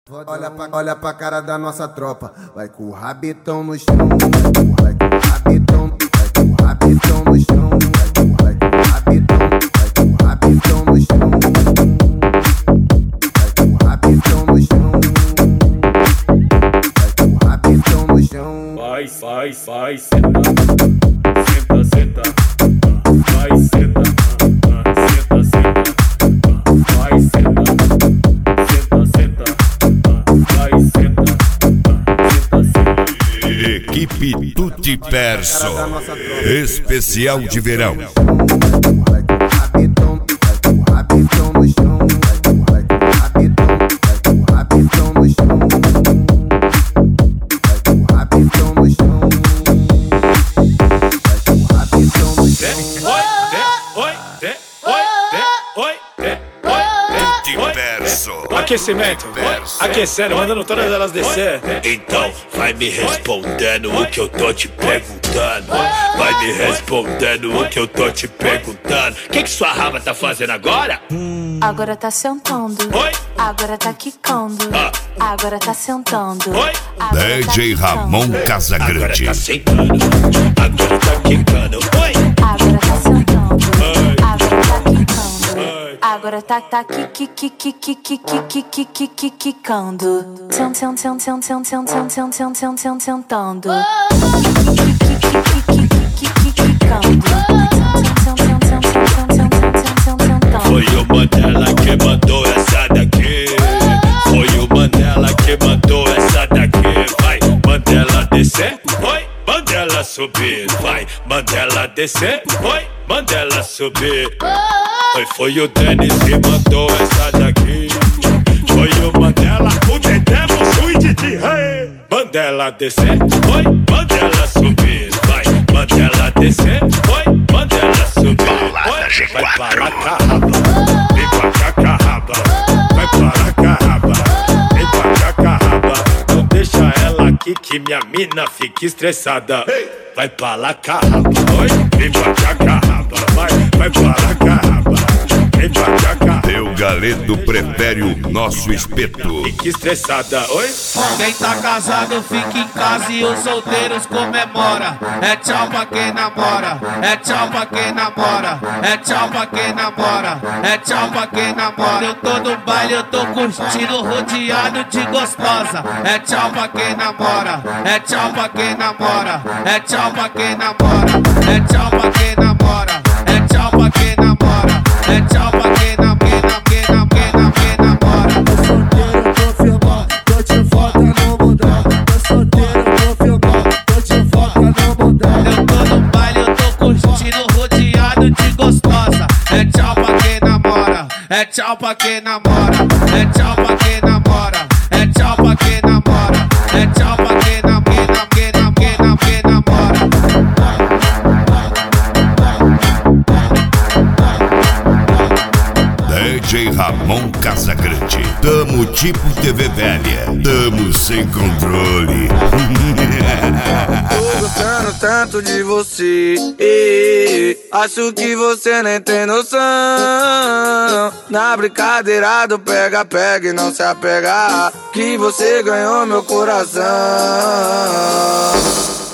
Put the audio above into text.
Olha pra cara da nossa tropa, vai com o rabetão no chão, vai com o rabetão, vai com o rabetão no chão, vai com o rabetão, vai com o rabetão no chão, vai com o rabetão no chão, vai com o rabetão no chão. Vai, senta, senta, senta, vai, senta, senta, senta, vai, senta, senta, senta, vai, senta, senta, senta. Equipe Tutti Perso, especial de verão. Vai com o rabetão, vai com o rabetão no chão, vai com o rabetão, vai com o rabetão no chão, vai com o rabetão no chão, vai com o rabetão no chão. Tutti Perso, Aquecimento, aquecendo, mandando todas elas descer. Então vai me respondendo o que eu tô te perguntando. Vai me respondendo o que eu tô te perguntando. Que sua raba tá fazendo agora? Agora tá sentando. Oi? Agora tá quicando. Agora tá sentando. Oi? Agora tá DJ Ramon quicando. Casagrande. Agora tá sentando, agora tá quicando. Oi? Agora tá sentando. Agora tá quicando. Agora tá quicando. Sentando. Foi o Mandela que mandou essa daqui. Foi o Mandela que mandou essa daqui. Vai, Mandela descer. Oi, Mandela subir. Vai, Mandela descer. Oi, Mandela subir. Foi o Dennis que mandou essa daqui. Foi o Mandela, o Dedemos, o Didi Rei. Mandela descer. Oi, Mandela subir. Vai, Mandela descer. Oi, Mandela subir. Vai para a carraba, vem pra cá carraba. Vai para a carraba, vem pra cá carraba. Não deixa ela aqui que minha mina fica estressada. Vai para lá carraba, oi, vem pra cá carraba. Vai para a carraba, vem pra cá carraba. Teu Galeto prefere o nosso espeto. Fica estressada, oi. Quem tá casado fica em casa e os solteiros comemora. É tchau pra quem namora, é tchau pra quem namora, é tchau pra quem namora, é tchau pra quem namora. Eu tô no baile, eu tô curtindo, rodeado de gostosa. É tchau pra quem namora, é tchau pra quem namora, é tchau pra quem namora, é tchau pra quem namora, é tchau pra quem namora, é tchau pra quem namora. Eu tô no baile, eu tô curtindo, rodeado de gostosa. É tchau pra quem namora, é tchau pra quem namora, é tchau pra quem namora, é tchau pra quem namora, é tchau pra quem namora. DJ Ramon Casagrande. Tamo tipo TV velha, tamo sem controle. Tô gostando tanto de você, acho que você nem tem noção. Na brincadeira do pega-pega e não se apegar, que você ganhou meu coração.